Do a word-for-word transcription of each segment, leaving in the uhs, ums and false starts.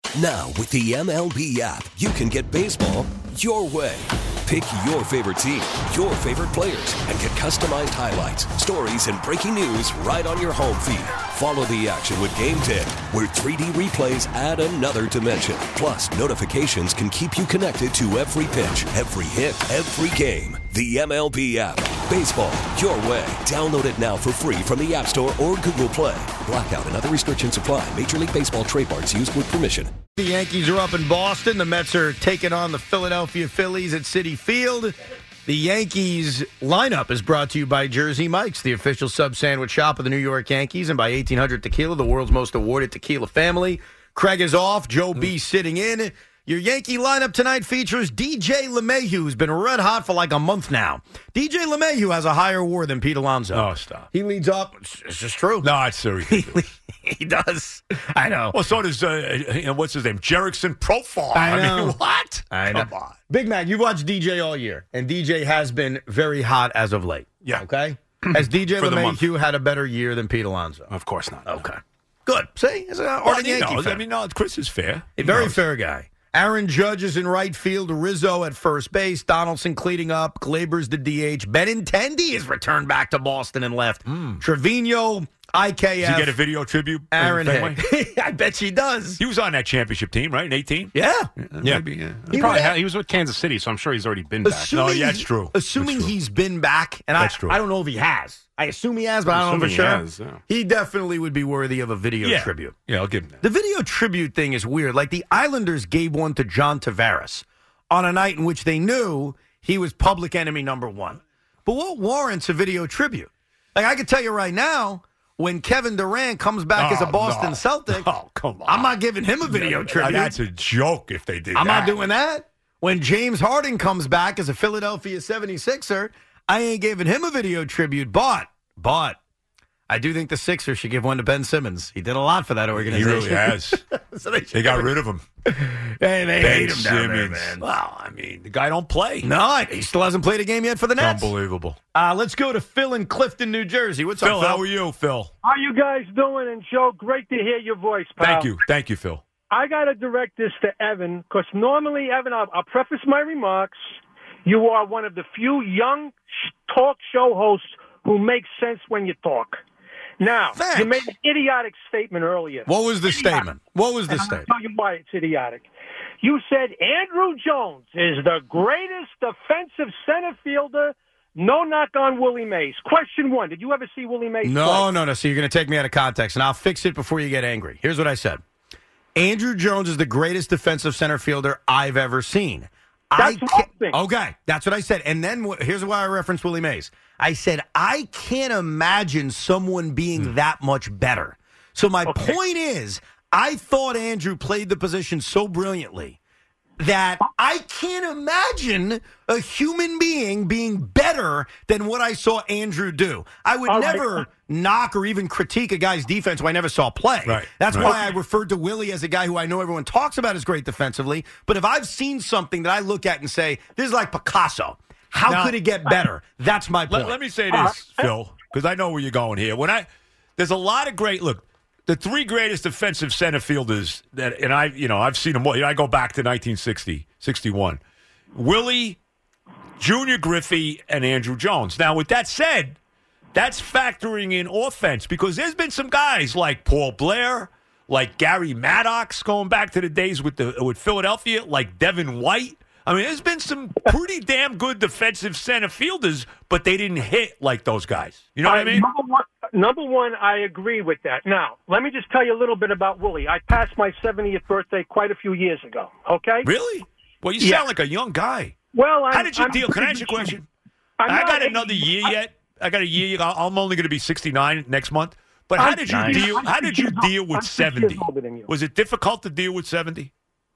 Now, with the M L B app, you can get baseball your way. Pick your favorite team, your favorite players, and get customized highlights, stories, and breaking news right on your home feed. Follow the action with Game ten, where three D replays add another dimension. Plus, notifications can keep you connected to every pitch, every hit, every game. The M L B app. Baseball your way. Download it now for free from the App Store or Google Play. Blackout and other restrictions apply. Major League Baseball trademarks used with permission. The Yankees are up in Boston. The Mets are taking on the Philadelphia Phillies at Citi Field. The Yankees lineup is brought to you by Jersey Mike's, the official sub sandwich shop of the New York Yankees, and by eighteen hundred Tequila, the world's most awarded tequila family. Craig is off. Joe B sitting in. Your Yankee lineup tonight features D J LeMahieu, who's been red hot for like a month now. D J LeMahieu has a higher WAR than Pete Alonso. Oh, stop. He leads up. It's, it's just true. No, it's so ridiculous. He does. I know. Well, so does, uh, you know, what's his name? Jerickson Profar. I know. I mean, what? I know. Come on. Big Mac, you've watched D J all year, and D J has been very hot as of late. Yeah. Okay? Has D J For the month. LeMahieu had a better year than Pete Alonso? Of course not. Okay. Good. See? He's an Well, ardent he Yankee knows. fan. I mean, no, Chris is fair. A He very knows. fair guy. Aaron Judge is in right field. Rizzo at first base. Donaldson cleaning up. Glaber's the D H. Benintendi is returned back to Boston and left. Mm. Trevino, I K F. Does he get a video tribute? Aaron Fenway? Hay. I bet she does. He was on that championship team, right? In eighteen? Yeah. Yeah. Yeah. Maybe, yeah. He, probably had, he was with Kansas City, so I'm sure he's already been back. Assuming No, yeah, he- that's true. Assuming That's true. he's been back, and That's I, true. I don't know if he has. I assume he has, but I don't know for Assuming sure. he has, yeah. He definitely would be worthy of a video Yeah. tribute. Yeah, I'll give him that. The video tribute thing is weird. Like the Islanders gave one to John Tavares on a night in which they knew he was public enemy number one. But what warrants a video tribute? Like I can tell you right now, when Kevin Durant comes back as a Oh, Boston no. Celtic, Oh, come on. I'm not giving him a video tribute. That's a joke if they did I'm that. not doing that. When James Harden comes back as a Philadelphia seventy-sixer, I ain't giving him a video tribute. But, but, I do think the Sixers should give one to Ben Simmons. He did a lot for that He organization. really has. So they, They got rid of him. Hey, they Ben hate him down there, Simmons. man. Well, I mean, the guy don't play. No, he still hasn't played a game yet for the Nets. Unbelievable. Uh, let's go to Phil in Clifton, New Jersey. What's Phil, up, Phil? how are you, Phil? How you guys doing? And Joe, great to hear your voice, pal. Thank you. Thank you, Phil. I got to direct this to Evan because normally, Evan, I'll, I'll preface my remarks. You are one of the few young sh- talk show hosts who make sense when you talk. Now, Thanks. you made an idiotic statement earlier. What was the statement? What was the And I'll statement? tell you why it's idiotic. You said Andrew Jones is the greatest defensive center fielder. No knock on Willie Mays. Question one, did you ever see Willie Mays No, play? no, no. So you're going to take me out of context, and I'll fix it before you get angry. Here's what I said. Andrew Jones is the greatest defensive center fielder I've ever seen. I That's ca- nothing. Okay, that's what I said. And then wh- here's why I referenced Willie Mays. I said, I can't imagine someone being that much better. So my Okay. point is, I thought Andrew played the position so brilliantly that I can't imagine a human being being better than what I saw Andrew do. I would All right. never knock or even critique a guy's defense who I never saw play. Right, That's right. why I referred to Willie as a guy who I know everyone talks about as great defensively. But if I've seen something that I look at and say, this is like Picasso, how Now- could it get better? That's my point. Let, let me say this, Phil, because I know where you're going here. When I there's a lot of great look. The three greatest defensive center fielders that, and I, you know, I've seen them all. You know, I go back to nineteen sixty, sixty-one. Willie, Junior Griffey, and Andrew Jones. Now, with that said, that's factoring in offense because there's been some guys like Paul Blair, like Gary Maddox, going back to the days with the with Philadelphia, like Devin White. I mean, there's been some pretty damn good defensive center fielders, but they didn't hit like those guys. You know what I mean? Number one, number one, I agree with that. Now, let me just tell you a little bit about Willie. I passed my seventieth birthday quite a few years ago, okay? Really? Well, you Yeah. sound like a young guy. Well, I'm, How did you I'm deal? Can I ask you a question? I I'm got not another eighty. year I- yet. I got a year. I- I'm only going to be sixty-nine next month. But how I'm did you six years- deal? I'm How six did you years old- deal I'm with six years seventy? older than you. Was it difficult to deal with seventy?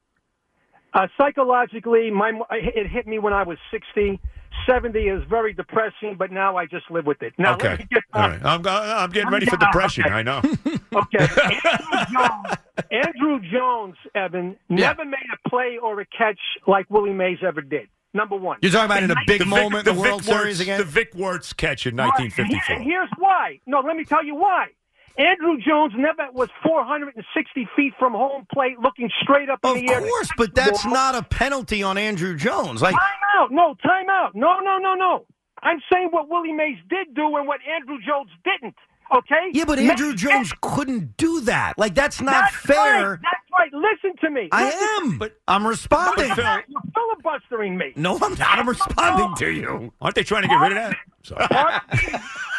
Uh, psychologically, my it hit me when I was sixty. seventy is very depressing, but now I just live with it. Now, let Okay. me get All right. I'm, go- I'm getting ready for Yeah, depression. okay. I know. Okay. Andrew Jones, Andrew Jones, Evan, Yeah. never made a play or a catch like Willie Mays ever did. Number one. You're talking about in a big The Vic- moment, the the World Vic Series Wertz- again? The Vic Wertz catch in Right. nineteen fifty-four. And here's why. No, let me tell you why. Andrew Jones never was four hundred sixty feet from home plate looking straight up in Of the air. Of course, but that's not a penalty on Andrew Jones. Like, time out. No, time out. No, no, no, no. I'm saying what Willie Mays did do and what Andrew Jones didn't. Okay? Yeah, but Andrew Mays Jones did. couldn't do that. Like, that's not That's fair. Right. That's right. Listen to me. I Listen am. To But I'm responding. You're filibustering me. No, I'm not. I'm responding to you. Aren't they trying to get rid of that? Sorry. Part of, being,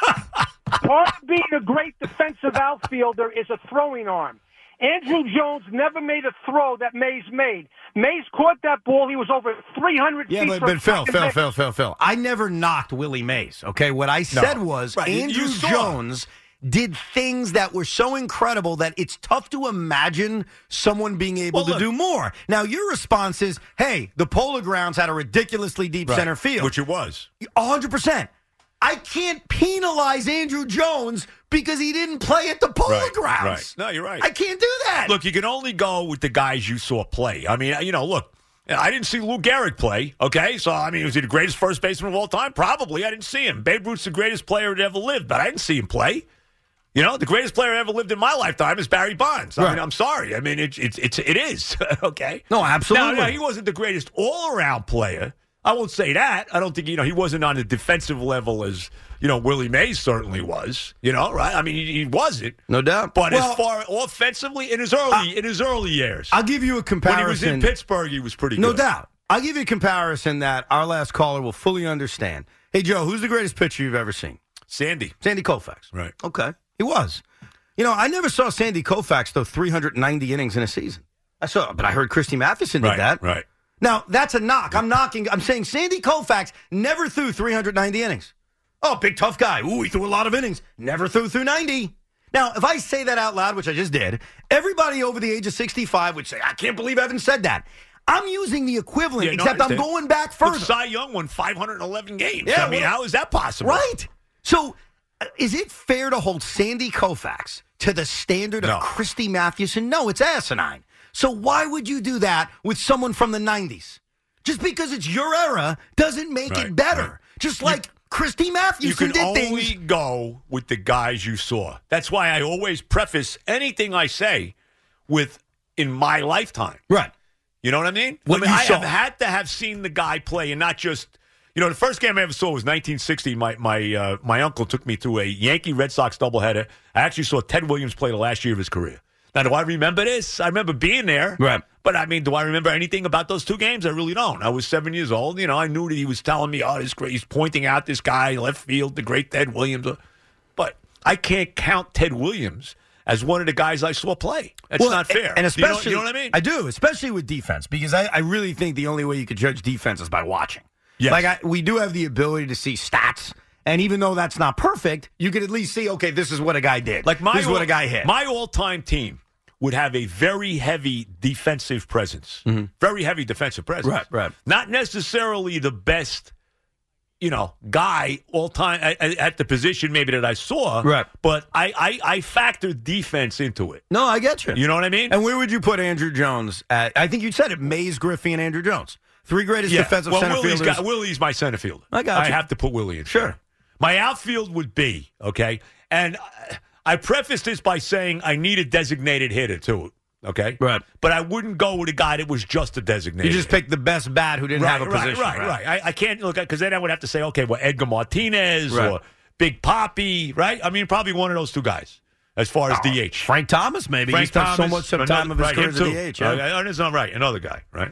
part of being a great defensive outfielder is a throwing arm. Andrew Jones never made a throw that Mays made. Mays caught that ball. He was over three hundred Yeah, feet but, from but Phil, second Phil, base. Phil, Phil, Phil. I never knocked Willie Mays, okay? What I said was Right, you- Andrew you saw. Jones did things that were so incredible that it's tough to imagine someone being able Well, to look. do more. Now, your response is, hey, the Polo Grounds had a ridiculously deep Right. center field. Which it was. one hundred percent. I can't penalize Andrew Jones because he didn't play at the Polo Right, Grounds. right. No, you're right. I can't do that. Look, you can only go with the guys you saw play. I mean, you know, look, I didn't see Lou Gehrig play, okay? So, I mean, was he the greatest first baseman of all time? Probably. I didn't see him. Babe Ruth's the greatest player that ever lived, but I didn't see him play. You know, the greatest player that ever lived in my lifetime is Barry Bonds. I Right. mean, I'm sorry. I mean, it, it's it's it is, okay? No, absolutely. Now, now, he wasn't the greatest all-around player. I won't say that. I don't think, you know, he wasn't on the defensive level as, you know, Willie Mays certainly was, you know, right? I mean, he, he wasn't. No doubt. But Well, as far offensively, in his early in his early years, I'll give you a comparison. when he was in Pittsburgh, he was pretty No good. doubt. I'll give you a comparison that our last caller will fully understand. Hey, Joe, who's the greatest pitcher you've ever seen? Sandy. Sandy Koufax. Right. Okay. He was. You know, I never saw Sandy Koufax throw three hundred ninety innings in a season. I saw, but I heard Christy Matheson did Right, that. right. Now, that's a knock. I'm knocking. I'm saying Sandy Koufax never threw three hundred ninety innings. Oh, big tough guy. Ooh, he threw a lot of innings. Never threw through ninety. Now, if I say that out loud, which I just did, everybody over the age of sixty-five would say, I can't believe Evan said that. I'm using the equivalent, Yeah, no, except I I'm understand. going back But further. Cy Young won five hundred eleven games. Yeah, I mean, well, how is that possible? Right. So, uh, is it fair to hold Sandy Koufax to the standard No. of Christy Mathewson? No, it's asinine. So why would you do that with someone from the nineties? Just because it's your era doesn't make Right, it better. right. Just like Christy You Mathewson can did only things. go with the guys you saw. That's why I always preface anything I say with in my lifetime. Right. You know what I mean? What I mean, you I saw. have had to have seen the guy play and not just, you know, the first game I ever saw was nineteen sixty. My my uh, my uncle took me to a Yankee Red Sox doubleheader. I actually saw Ted Williams play the last year of his career. Now, do I remember this? I remember being there. Right. But, I mean, do I remember anything about those two games? I really don't. I was seven years old. You know, I knew that he was telling me, oh, this great. He's pointing out this guy, left field, the great Ted Williams. But I can't count Ted Williams as one of the guys I saw play. That's Well, not fair. And especially, you know, you know what I mean? I do, especially with defense, because I, I really think the only way you could judge defense is by watching. Yes. Like, I, we do have the ability to see stats, and even though that's not perfect, you can at least see, okay, this is what a guy did. Like my this is what all- a guy hit. My all-time team would have a very heavy defensive presence. Very heavy defensive presence. Right, right. Not necessarily the best, you know, guy all time at, at the position maybe that I saw. Right. But I, I, I factored defense into it. No, I get you. You know what I mean? And where would you put Andrew Jones at? I think you said it, Mays, Griffey, and Andrew Jones. Three greatest defensive well, center Willie's fielders. got, Willie's my center fielder. I got I you. have to put Willie in. Sure. My outfield would be, okay? And I, I preface this by saying I need a designated hitter, too. Okay? Right. But I wouldn't go with a guy that was just a designated You just hitter. picked the best bat who didn't right, have a right, position. Right, right, I, I can't look at, because then I would have to say, okay, well, Edgar Martinez Right. or Big Poppy, right? I mean, probably one of those two guys as far as D H. Frank Thomas, maybe. Frank He's spent so Thomas, much of another- time of his right, career him as a too. D H. Yeah. Uh, that's not right. Another guy, right?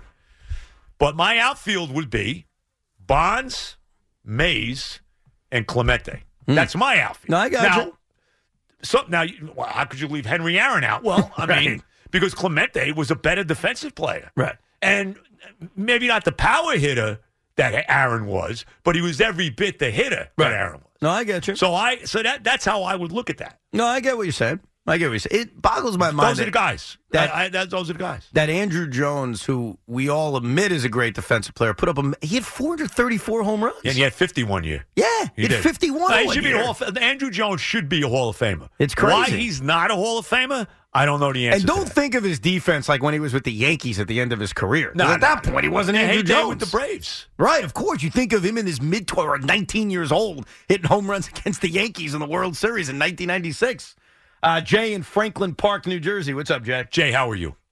But my outfield would be Bonds, Mays, and Clemente. That's my outfield. No, I got now, you. So now, you- well, how could you leave Henry Aaron out? Well, I Right. mean, because Clemente was a better defensive player, Right. and maybe not the power hitter that Aaron was, but he was every bit the hitter Right. that Aaron was. No, I get you. So I, so that that's how I would look at that. No, I get what you're saying. I get what you're saying. It boggles my mind Those are the that, guys. that- I, I, that, those are the guys. that Andrew Jones, who we all admit is a great defensive player, put up a he had four hundred thirty-four home runs. And he had fifty-one year. yeah, He he had did. fifty-one. Uh, he one should be year. a Hall of, Andrew Jones should be a Hall of Famer. It's crazy. Why he's not a Hall of Famer, I don't know the answer. And to don't that. think of his defense like when he was with the Yankees at the end of his career. 'Cause No, at no, that no. point, he wasn't Yeah, Andrew he did Jones. with the Braves. Right, of course. You think of him in his mid or nineteen years old, hitting home runs against the Yankees in the World Series in nineteen ninety-six. Uh, Jay in Franklin Park, New Jersey. What's up, Jay? Jay, how are you?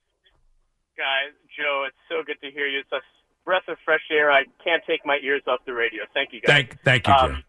Guys, Joe, it's so good to hear you. It's a breath of fresh air. I can't take my ears off the radio. Thank you, guys. Thank, thank you, Jay. Um,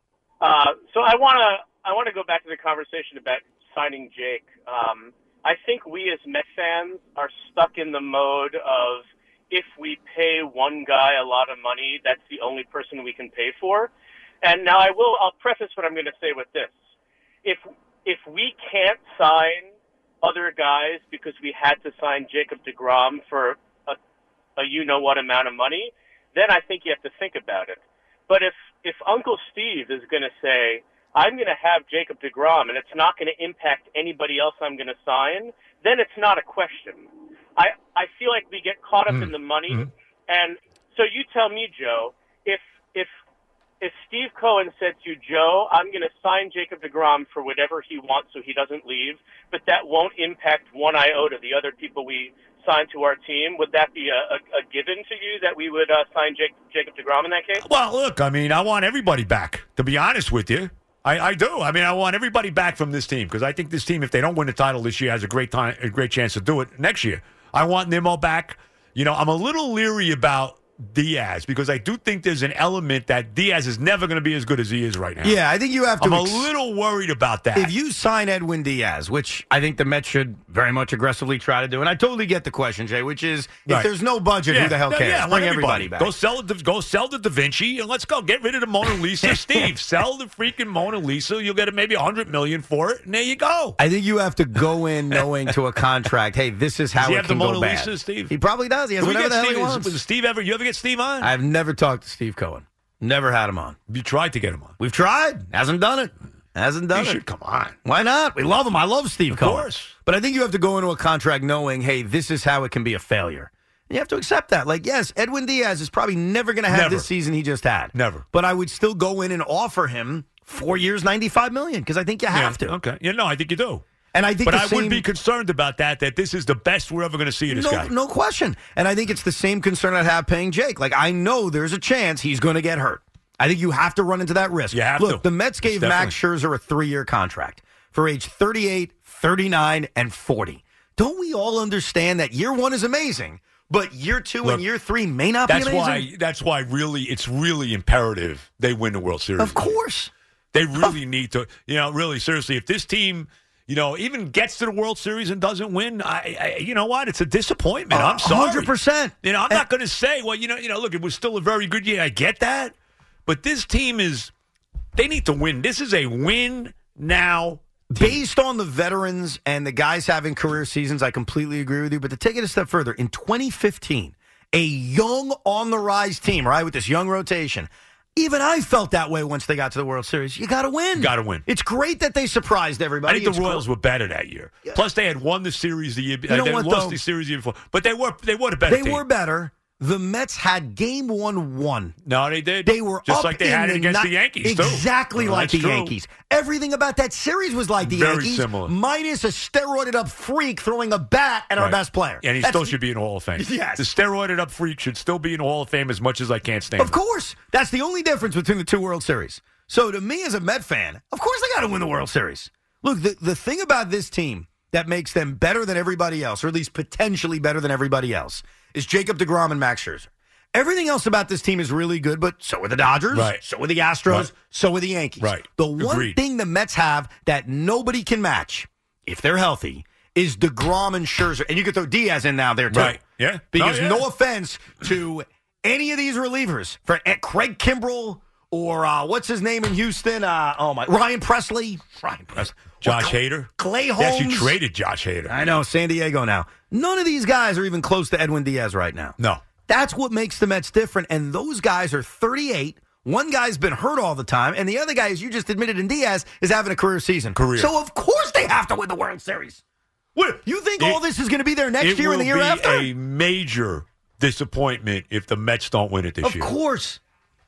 uh, so I want to I want to go back to the conversation about signing Jake. Um, I think we as Met fans are stuck in the mode of if we pay one guy a lot of money, that's the only person we can pay for. And now I will I'll preface what I'm going to say with this. If if we can't sign other guys because we had to sign Jacob deGrom for a, a you-know-what amount of money, then I think you have to think about it. But if, if Uncle Steve is going to say, I'm going to have Jacob deGrom and it's not going to impact anybody else I'm going to sign, then it's not a question. I, I feel like we get caught up mm. in the money. Mm. And so you tell me, Joe, if if if Steve Cohen said to you, Joe, I'm going to sign Jacob deGrom for whatever he wants so he doesn't leave, but that won't impact one iota the other people we signed to our team, would that be a, a, a given to you that we would uh, sign Jake, Jacob deGrom in that case? Well, look, I mean, I want everybody back, to be honest with you. I, I do. I mean, I want everybody back from this team because I think this team, if they don't win the title this year, has a great time, a great chance to do it next year. I want Nimmo back. You know, I'm a little leery about Diaz because I do think there's an element that Diaz is never going to be as good as he is right now. Yeah, I think you have to. I'm ex- a little worried about that. If you sign Edwin Diaz, which I think the Mets should very much aggressively try to do, and I totally get the question, Jay, which is if right. there's no budget, yeah. who the hell cares? Yeah, Bring everybody. everybody back. Go sell the go sell the Da Vinci and let's go get rid of the Mona Lisa. Steve, sell the freaking Mona Lisa. You'll get maybe a hundred million for it, and there you go. I think you have to go in knowing to a contract. Hey, this is how does he it have can the Mona go bad. Lisa, Steve? He probably does. He has Can we whatever get the hell Steve, he wants. Was Steve ever? You ever get Steve on? I've never talked to Steve Cohen. Never had him on. You tried to get him on. We've tried. Hasn't done it. Hasn't done you it. Should come on. Why not? We love him. I love Steve of Cohen. Of course. But I think you have to go into a contract knowing, hey, this is how it can be a failure. And you have to accept that. Like, yes, Edwin Diaz is probably never going to have never. this season he just had. Never. But I would still go in and offer him four years, ninety-five million dollars because I think you have yeah, to. Okay. Yeah, no, I think you do. And I think but the I same, would be concerned about that, that this is the best we're ever going to see of this no, guy. No question. And I think it's the same concern I'd have paying Jake. Like, I know there's a chance he's going to get hurt. I think you have to run into that risk. You have Look, to. the Mets gave Max Scherzer a three-year contract for age thirty-eight, thirty-nine, and forty. Don't we all understand that year one is amazing, but year two Look, and year three may not that's be amazing? Why, that's why really it's really imperative they win the World Series. Of course. They really need to, you know, really, seriously, if this team, you know, even gets to the World Series and doesn't win, I, I you know what? It's a disappointment. I'm sorry. one hundred percent. You know, I'm not going to say, well, you know, you know, look, it was still a very good year. I get that. But this team is, they need to win. This is a win now. Based on the veterans and the guys having career seasons, I completely agree with you. But to take it a step further, in twenty fifteen, a young on-the-rise team, right, with this young rotation, even I felt that way once they got to the World Series. You got to win. Got to win. It's great that they surprised everybody. I think it's the Royals cool. were better that year. Yeah. Plus, they had won the series the year. You know they what, lost though? the series the year before. But they were they were the better They team. were better. The Mets had game one won. No, they did. They were just up like they in had it the against ni- the Yankees, too. Exactly Well, like that's the true. Yankees. Everything about that series was like the Very Yankees. similar. Minus a steroided up freak throwing a bat at Right. our best player. And he That's- still should be in the Hall of Fame. Yes. The steroided up freak should still be in the Hall of Fame as much as I can't stand Of him. course. That's the only difference between the two World Series. So to me as a Met fan, of course they got to win the World Series. Look, the, the thing about this team that makes them better than everybody else, or at least potentially better than everybody else, is Jacob deGrom and Max Scherzer. Everything else about this team is really good, but so are the Dodgers, Right. so are the Astros, Right. so are the Yankees. Right. The one Agreed. thing the Mets have that nobody can match, if they're healthy, is deGrom and Scherzer. And you could throw Diaz in now there, too. Right. Yeah. Because Oh, yeah. no offense to any of these relievers, for Craig Kimbrell or uh, what's his name in Houston? Uh, oh, my. Ryan Presley. Ryan Presley. Josh Or Hader. Clay Holmes. They actually traded Josh Hader. I know, San Diego now. None of these guys are even close to Edwin Diaz right now. No. That's what makes the Mets different. And those guys are thirty-eight. One guy's been hurt all the time. And the other guy, as you just admitted in Diaz, is having a career season. Career. So, of course, they have to win the World Series. What, you think It- all this is going to be there next it year and the year will be after? a major disappointment if the Mets don't win it this Of year. course.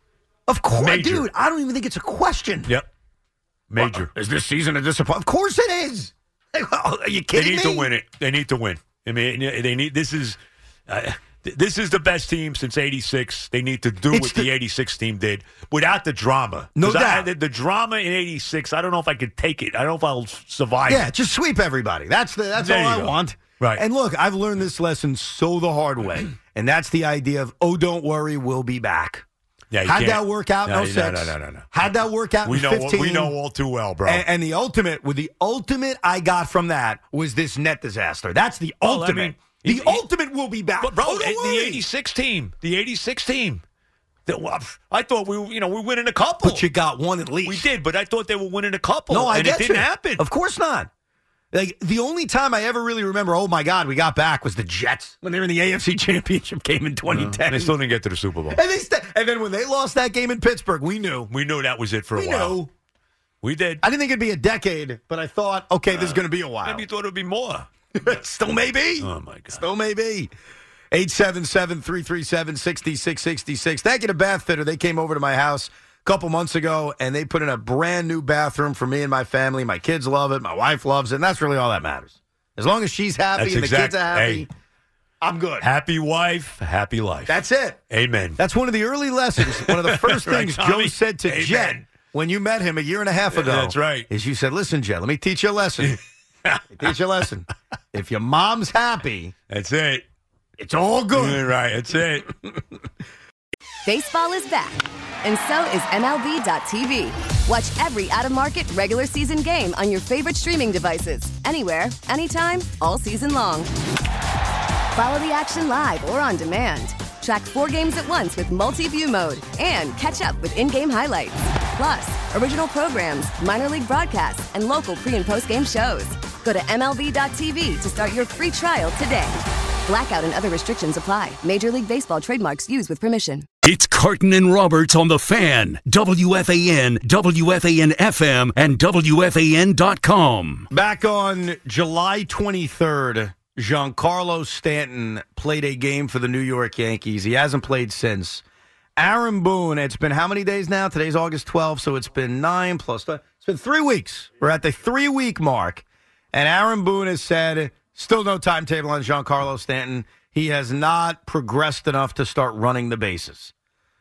Of course. Major. Dude, I don't even think it's a question. Yep. Major. Is this season a disappointment? Of course it is. Are you They kidding need me? to win it. They need to win. I mean, they need. This is. Uh, th- this is the best team since eighty-six. They need to do It's what the- the eighty-six team did without the drama. No 'Cause I- doubt. the, the drama in eighty-six, I don't know if I could take it. I don't know if I'll survive Yeah, it. just sweep everybody. That's the that's There all you I go. want. Right. And look, I've learned this lesson so the hard way, and that's the idea of oh, don't worry, we'll be back. Yeah, you How'd can't- that work out in No, oh no, six? no, no, no, no. How'd that work out We in know, fifteen? we know all too well, bro. And, and the ultimate, with the ultimate I got from that was this net disaster. That's the Well, I ultimate. mean, the he- ultimate will be back. But bro, oh, don't the worry. eighty-six team, the eighty-six team. The, I thought we, you know, we were winning a couple. But you got one at least. We did, but I thought they were winning a couple. No, I and get it didn't you. happen. Of course not. Like the only time I ever really remember, oh my God, we got back was the Jets when they were in the A F C Championship game in twenty ten. And they still didn't get to the Super Bowl. And they st- and then when they lost that game in Pittsburgh, we knew. We knew that was it for We a while. knew. We did. I didn't think it'd be a decade, but I thought, okay, this is going to be a while. Maybe you thought it would be more. Still may be. Oh, my God. Still may be. eight seven seven, three three seven, six six six six. Thank you to Bath Fitter. They came over to my house a couple months ago, and they put in a brand new bathroom for me and my family. My kids love it. My wife loves it, and that's really all that matters. As long as she's happy That's and exact- the kids are happy, hey. I'm good. Happy wife, happy life. That's it. Amen. That's one of the early lessons. One of the first Right, things Tommy? Joe said to Amen. Jet when you met him a year and a half ago. That's right. Is you said, listen, Jet, let me teach you a lesson. Let me teach you a lesson. If your mom's happy, That's it. it's all good. You're right. That's it. Baseball is back, and so is M L B dot T V. Watch every out-of-market regular season game on your favorite streaming devices, anywhere, anytime, all season long. Follow the action live or on demand. Track four games at once with multi-view mode and catch up with in-game highlights. Plus, original programs, minor league broadcasts, and local pre- and post-game shows. Go to M L B dot T V to start your free trial today. Blackout and other restrictions apply. Major League Baseball trademarks used with permission. It's Carton and Roberts on the Fan, W F A N, W F A N F M, and W F A N dot com. Back on July twenty-third, Giancarlo Stanton played a game for the New York Yankees. He hasn't played since. Aaron Boone, it's been how many days now? Today's August twelfth, so it's been nine plus five. It's been three weeks. We're at the three-week mark, and Aaron Boone has said still no timetable on Giancarlo Stanton. He has not progressed enough to start running the bases.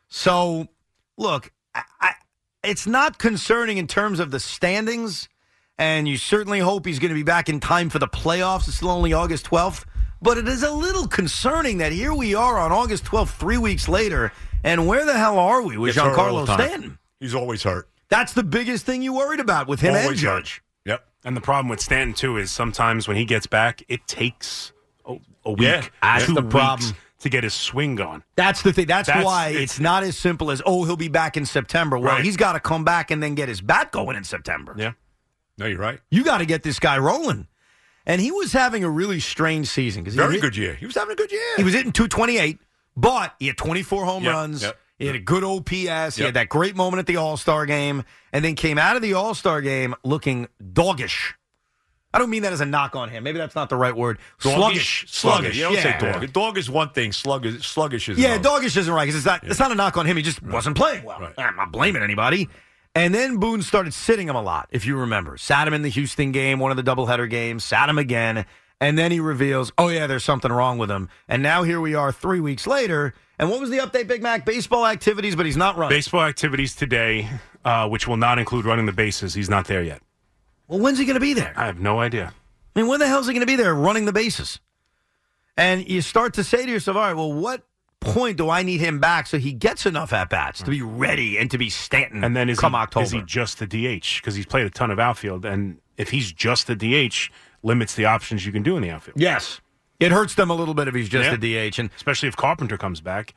So, look, I, I, it's not concerning in terms of the standings, and you certainly hope he's going to be back in time for the playoffs. It's still only August twelfth. But it is a little concerning that here we are on August twelfth, three weeks later, and where the hell are we with Gets hurt all Giancarlo the time. Stanton? He's always hurt. That's the biggest thing you worried about with him and Always hurt. Judge. Yep. And the problem with Stanton, too, is sometimes when he gets back, it takes a, a week, Yeah, that's two the weeks problem. to get his swing going. That's the thing. That's, That's- why it's- it's not as simple as, oh, he'll be back in September. Well, Right. he's got to come back and then get his bat going in September. Yeah. No, you're right. You got to get this guy rolling. And he was having a really strange season. 'cause he Very hit- good year. He was having a good year. He was hitting two twenty-eight, but he had twenty-four home Yep, runs. yep, He had a good O P S. He Yep. had that great moment at the All-Star game, and then came out of the All-Star game looking doggish. I don't mean that as a knock on him. Maybe that's not the right word. Sluggish. Sluggish. You don't yeah. say dog. Dog is one thing. Sluggish, sluggish is Yeah, another. doggish isn't right because it's not. It's not a knock on him. He just wasn't playing well. Right. I'm not blaming anybody. And then Boone started sitting him a lot, if you remember. Sat him in the Houston game, one of the doubleheader games. Sat him again, and then he reveals, "Oh yeah, there's something wrong with him." And now here we are, three weeks later. And what was the update, Big Mac? Baseball activities, but he's not running. Baseball activities today, uh, which will not include running the bases. He's not there yet. Well, when's he going to be there? I have no idea. I mean, when the hell's he going to be there running the bases? And you start to say to yourself, all right, well, what point do I need him back so he gets enough at-bats to be ready and to be Stanton And then is, come he, October? is he just a D H? Because he's played a ton of outfield. And if he's just a D H, limits the options you can do in the outfield. Yes. It hurts them a little bit if he's just Yeah. a D H. And Especially if Carpenter comes back.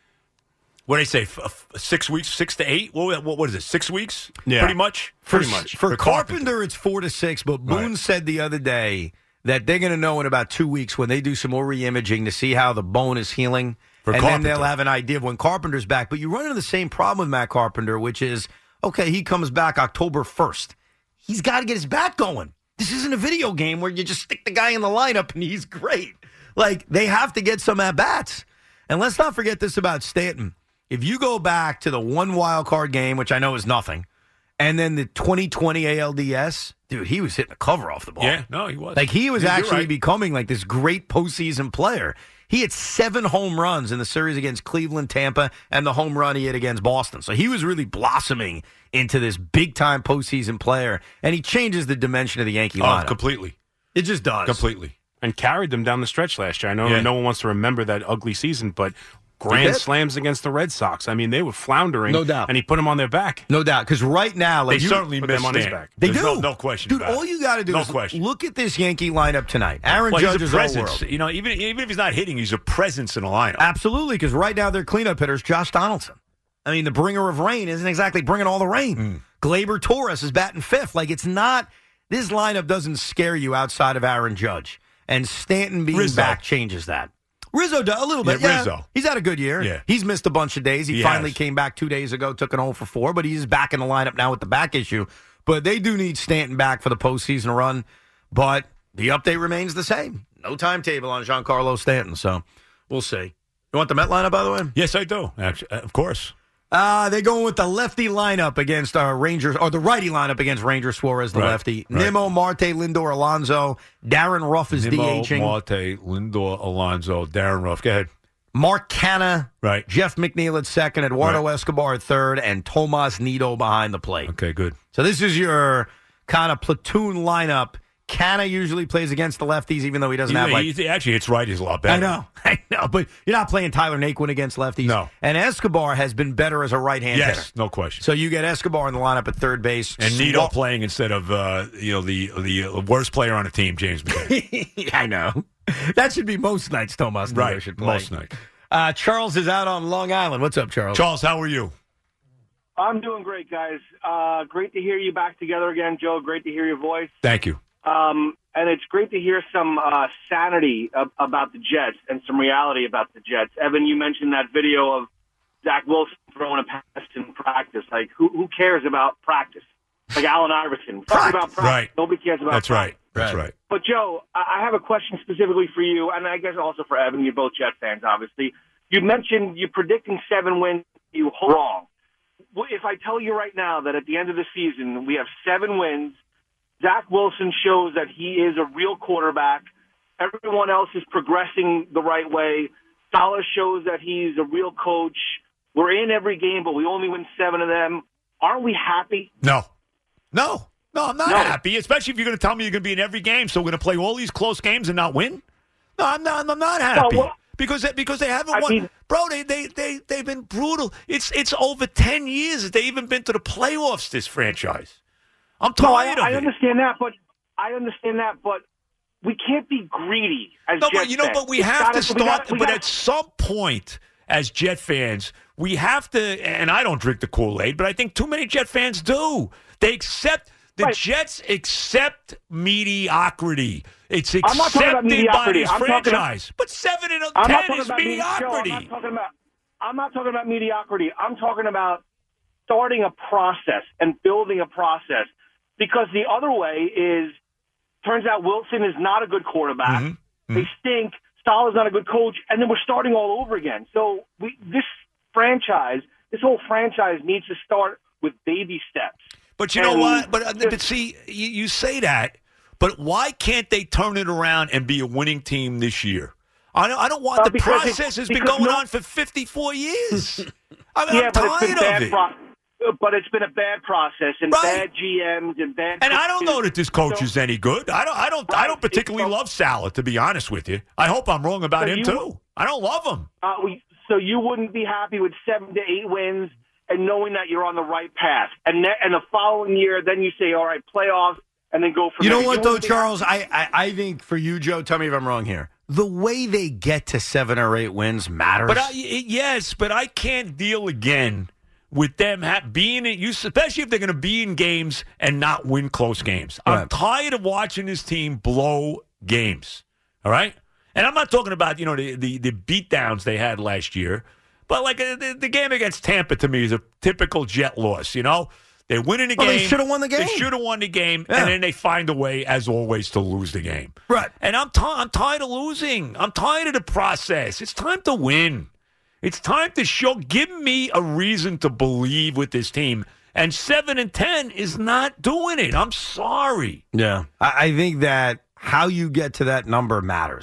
What do they say? F- f- six weeks, six to eight? What, what, what is it? Six weeks? Yeah. Pretty much? for, Pretty much. For, For Carpenter, Carpenter. it's four to six, but Boone Right. said the other day that they're going to know in about two weeks when they do some more re-imaging to see how the bone is healing. For and then Carpenter. they'll have an idea of when Carpenter's back. But you run into the same problem with Matt Carpenter, which is, okay, he comes back October first. He's got to get his bat going. This isn't a video game where you just stick the guy in the lineup and he's great. Like, they have to get some at-bats. And let's not forget this about Stanton. If you go back to the one wild card game, which I know is nothing, and then the twenty twenty A L D S, dude, he was hitting the cover off the ball. Yeah, no, he was. Like, he was You're actually right. becoming like this great postseason player. He had seven home runs in the series against Cleveland, Tampa, and the home run he had against Boston. So he was really blossoming into this big-time postseason player, and he changes the dimension of the Yankee lineup. Oh, completely. It just does. Completely. And carried them down the stretch last year. I know Yeah. no one wants to remember that ugly season, but grand slams against the Red Sox. I mean, they were floundering. No doubt. And he put them on their back. No doubt, because right now, like They you, certainly put missed them on his Stan. back. They There's do. No, no question Dude, about all it. you got to do No is question. look at this Yankee lineup tonight. Aaron Well, Judge he's is a all presence. world. You know, even, even if he's not hitting, he's a presence in a lineup. Absolutely, because right now their cleanup hitter is Josh Donaldson. I mean, the bringer of rain isn't exactly bringing all the rain. Mm. Glaber Torres is batting fifth. Like, it's not – this lineup doesn't scare you outside of Aaron Judge. And Stanton being Rizzo. back changes that. Rizzo does a little bit. Yeah, Yeah, Rizzo. He's had a good year. Yeah. He's missed a bunch of days. He, He finally has. came back two days ago, took an oh for four, but he's back in the lineup now with the back issue. But they do need Stanton back for the postseason run. But the update remains the same. No timetable on Giancarlo Stanton, so we'll see. You want the Met lineup, by the way? Yes, I do. Actually, of course. Uh, they're going with the lefty lineup against uh, Rangers, or the righty lineup against Ranger Suarez, the Right, lefty. right. Nimmo, Marte, Lindor, Alonso. Darren Ruff is Nimmo, DHing. Marte, Lindor, Alonso, Darren Ruff. Go ahead. Mark Canha, Right. Jeff McNeil at second, Eduardo Right. Escobar at third, and Tomas Nido behind the plate. Okay, good. So this is your kind of platoon lineup. Canha usually plays against the lefties, even though he doesn't He, have like. he actually hits righties a lot better. I know, I know, but you're not playing Tyler Naquin against lefties. No. And Escobar has been better as a right-hand hitter. Yes, no question. So you get Escobar in the lineup at third base. And Nito Swap- playing instead of uh, you know the the worst player on the team, James McCann. I know. That should be most nights Tomas Nido Right, should play. most nights. Uh, Charles is out on Long Island. What's up, Charles? Charles, how are you? I'm doing great, guys. Uh, great to hear you back together again, Joe. Great to hear your voice. Thank you. Um, and it's great to hear some uh, sanity ab- about the Jets and some reality about the Jets. Evan, you mentioned that video of Zach Wilson throwing a pass in practice. Like, who, who cares about practice? Like Allen Iverson. Talk about practice. Right. Nobody cares about That's practice. right. That's Right. right. But, Joe, I I have a question specifically for you, and I guess also for Evan. You're both Jet fans, obviously. You mentioned you're predicting seven wins. You wrong. Well, if I tell you right now that at the end of the season we have seven wins, Zach Wilson shows that he is a real quarterback. Everyone else is progressing the right way. Salah shows that he's a real coach. We're in every game, but we only win seven of them. Aren't we happy? No. No. No, I'm not No. happy, especially if you're going to tell me you're going to be in every game, so we're going to play all these close games and not win. No, I'm not. I'm not happy. well, because they, because they haven't I won. mean- Bro, they, they, they, they've been brutal. It's it's over ten years that they've even been to the playoffs, this franchise. I'm No, I, tired I of it. understand that, but I understand that, but we can't be greedy as No, Jets but you know, fans. but we It's have gotta- to we start. gotta- we but gotta- at some point, as Jet fans, we have to. And I don't drink the Kool-Aid, but I think too many Jet fans do. They accept the Right. Jets accept mediocrity. It's I'm not talking about accepted by mediocrity. this I'm talking about- franchise. But seven and I'm not ten talking is about medi- mediocrity. Joe, I'm not talking about. I'm not talking about mediocrity. I'm talking about starting a process and building a process. Because the other way is, turns out Wilson is not a good quarterback. Mm-hmm. They stink. Salah's not a good coach, and then we're starting all over again. So we, this franchise, this whole franchise needs to start with baby steps. But you know And what? But, uh, just- but see, you, you say that, but why can't they turn it around and be a winning team this year? I don't, I don't want Uh, the because process it's- has been because going no- on for fifty-four years. I mean, yeah, I'm but it's been tired bad. of it. Pro- but it's been a bad process and Right. bad G Ms and bad. And I don't coaches. know that this coach So- is any good. I don't. I don't. I Right. don't particularly It's- love Salah, to be honest with you. I hope I'm wrong about So him you- too. I don't love him. Uh, we, so you wouldn't be happy with seven to eight wins and knowing that you're on the right path, and ne- and the following year, then you say, all right, playoffs, and then go from You there. know what, though, wouldn't be Charles? happy? I, I, I think for you, Joe, tell me if I'm wrong here. The way they get to seven or eight wins matters. But I, y- yes, but I can't deal again with them ha- being in, you, especially if they're going to be in games and not win close games. I'm Right. tired of watching this team blow games. All right, and I'm not talking about you know the the, the beatdowns they had last year, but like uh, the, the game against Tampa to me is a typical Jet loss. You know, they're winning the Well, game. they should have won the game. They should have won the game, Yeah. and then they find a way, as always, to lose the game. Right. And I'm ti- I'm tired of losing. I'm tired of the process. It's time to win. It's time to show. Give me a reason to believe with this team. And seven and ten is not doing it. I'm sorry. Yeah. I, I think that how you get to that number matters. Like,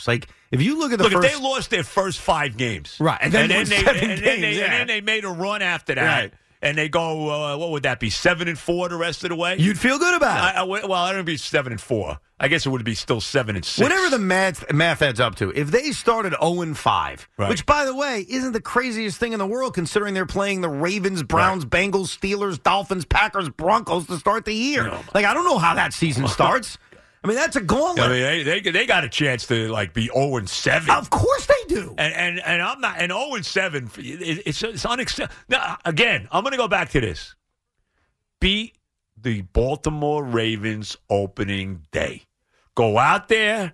If you look at the look, first, if they lost their first five games, right, and then, and then, they, they, seven and, games, then they, yeah. and then they made a run after that, right. and they go, uh, what would that be, seven and four the rest of the way? You'd feel good about I, it. I, well, I don't know if it'd be seven and four. I guess it would be still seven and six. Whatever the math, math adds up to. If they started zero and five, right. which, by the way, isn't the craziest thing in the world considering they're playing the Ravens, Browns, right. Bengals, Steelers, Dolphins, Packers, Broncos to start the year. No, like, I don't know how that season starts. I mean, that's a gauntlet. I mean, they, they they got a chance to like be zero and seven. Of course they do. And and, and I'm not. And zero and seven, it, it's it's unacceptable. Now, again, I'm going to go back to this. Beat the Baltimore Ravens opening day. Go out there,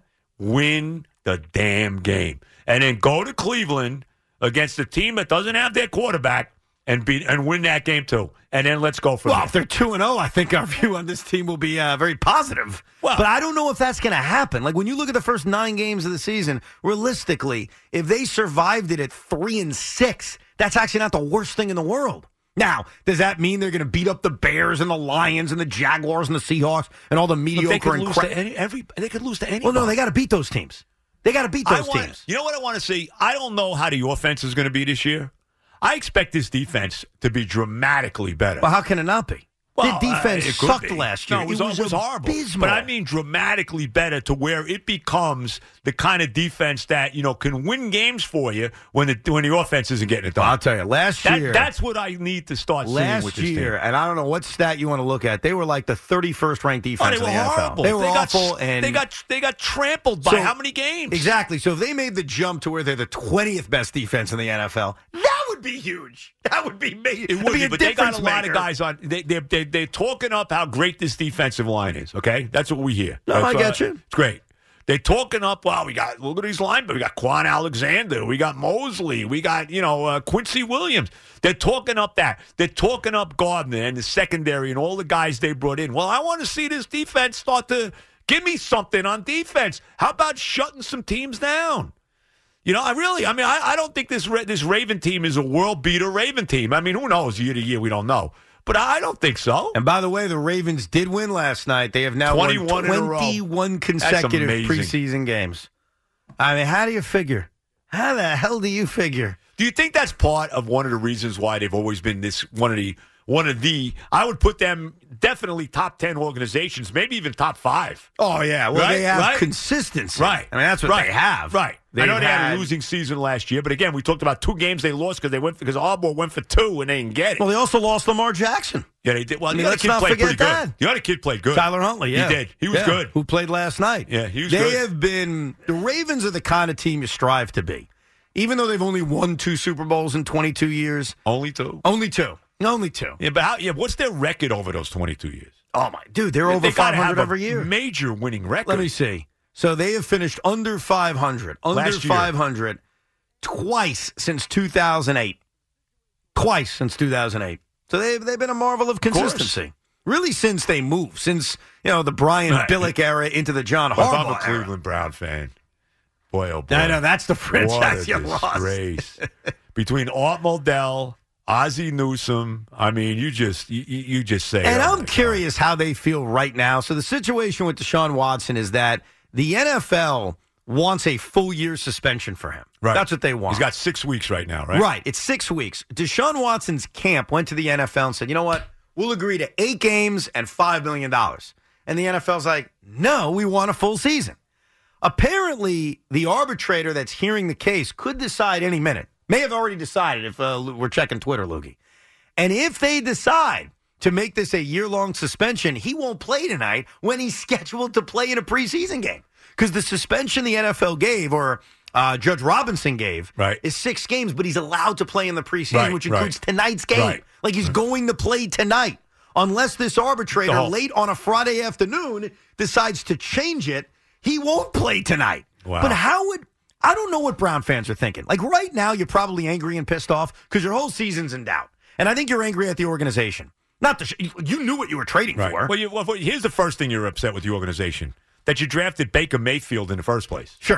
win the damn game, and then go to Cleveland against a team that doesn't have their quarterback and beat and win that game too. And then let's go from well, there. if they're two and zero, I think our view on this team will be uh, very positive. Well, but I don't know if that's going to happen. Like when you look at the first nine games of the season, realistically, if they survived it at three and six, that's actually not the worst thing in the world. Now, does that mean they're going to beat up the Bears and the Lions and the Jaguars and the Seahawks and all the mediocre they could and lose cra- to any, every? They could lose to anybody. Well, no, they got to beat those teams. They got to beat those I want, teams. You know what I want to see? I don't know how the offense is going to be this year. I expect this defense to be dramatically better. Well, how can it not be? Well, the defense uh, sucked be. last year. No, it was, it was, it was horrible. Abysmal. But I mean dramatically better to where it becomes the kind of defense that, you know, can win games for you when the when the offense isn't getting it done. I'll tell you, last that, year. That's what I need to start seeing last with this year, team. and I don't know what stat you want to look at. They were like the thirty-first ranked defense oh, they in the were N F L. horrible. They were they awful. Got, and they got they got trampled by so, how many games? Exactly. So if they made the jump to where they're the twentieth best defense in the N F L, that would be huge. That would be amazing. It would be, be, a but they got a lot maker. of guys on. They, they're, they, they're talking up how great this defensive line is, okay? That's what we hear. No, That's I get uh, you. It's great. They're talking up, wow, we got, look at these linemen. We got Quan Alexander. We got Mosley. We got, you know, uh, Quincy Williams. They're talking up that. They're talking up Gardner and the secondary and all the guys they brought in. Well, I want to see this defense start to give me something on defense. How about shutting some teams down? You know, I really, I mean, I, I don't think this this Raven team is a world beater Raven team. I mean, who knows? Year to year, we don't know. But I don't think so. And by the way, the Ravens did win last night. They have now twenty-one won in a row. twenty-one consecutive preseason games. I mean, how do you figure? How the hell do you figure? Do you think that's part of one of the reasons why they've always been this one of the one of the? I would put them definitely top ten organizations, maybe even top five. Oh yeah, well right? they have right? consistency. Right, I mean that's what right. they have. Right. They've I know they had, had a losing season last year, but again, we talked about two games they lost because they went because Harbaugh went for two and they didn't get it. Well, they also lost Lamar Jackson. Yeah, they did. Well, I mean, the other let's kid not played forget pretty that. good. The other kid played good. Tyler Huntley, yeah. He did. He was yeah. good. Who played last night. Yeah, he was they good. They have been, the Ravens are the kind of team you strive to be. Even though they've only won two Super Bowls in twenty-two years. Only two? Only two. Only two. Yeah, but how, yeah, what's their record over those twenty-two years? Oh, my. Dude, they're Yeah, over they gotta five hundred have a every year. Major winning record. Let me see. So they have finished under five hundred. Under Last year. five hundred twice since two thousand eight. Twice since two thousand eight. So they've, they've been a marvel of consistency. Really since they moved. Since, you know, the Brian Right. Billick era into the John If I'm Harbaugh a Cleveland era. Brown fan. Boy, oh boy. I know, that's the franchise What you a lost. disgrace. Between Art Modell, Ozzie Newsome, I mean, you just you, you just say. And oh I'm my curious how they feel right now. So the situation with Deshaun Watson is that the N F L wants a full year suspension for him. Right. That's what they want. He's got six weeks right now, right? Right. It's six weeks. Deshaun Watson's camp went to the N F L and said, you know what? We'll agree to eight games and five million dollars. And the N F L's like, no, we want a full season. Apparently, the arbitrator that's hearing the case could decide any minute. May have already decided if uh, we're checking Twitter, Loogie. And if they decide to make this a year-long suspension, he won't play tonight when he's scheduled to play in a preseason game. Because the suspension the N F L gave, or uh, Judge Robinson gave, Right. is six games, but he's allowed to play in the preseason, Right, which includes right. tonight's game. Right. Like he's going to play tonight. Unless this arbitrator, Oh. late on a Friday afternoon, decides to change it, he won't play tonight. Wow. But how would... I don't know what Brown fans are thinking. Like right now, you're probably angry and pissed off because your whole season's in doubt. And I think you're angry at the organization. Not the... Sh- you knew what you were trading Right. for. Well, you, well, here's the first thing you're upset with the organization. That you drafted Baker Mayfield in the first place. Sure.